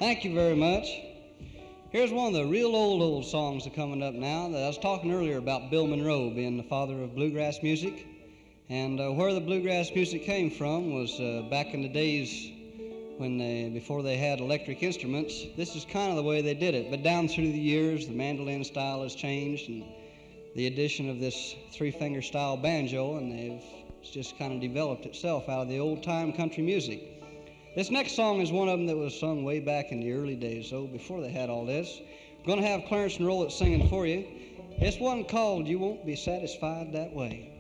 Thank you very much. Here's one of the real old songs that are coming up now. I was talking earlier about Bill Monroe being the father of bluegrass music. And where the bluegrass music came from was back in the days before they had electric instruments. This is kind of the way they did it. But down through the years, the mandolin style has changed, and the addition of this three-finger style banjo, and it's just kind of developed itself out of the old-time country music. This next song is one of them that was sung way back in the early days, though, before they had all this. We're going to have Clarence and Rollett singing for you. It's one called You Won't Be Satisfied That Way.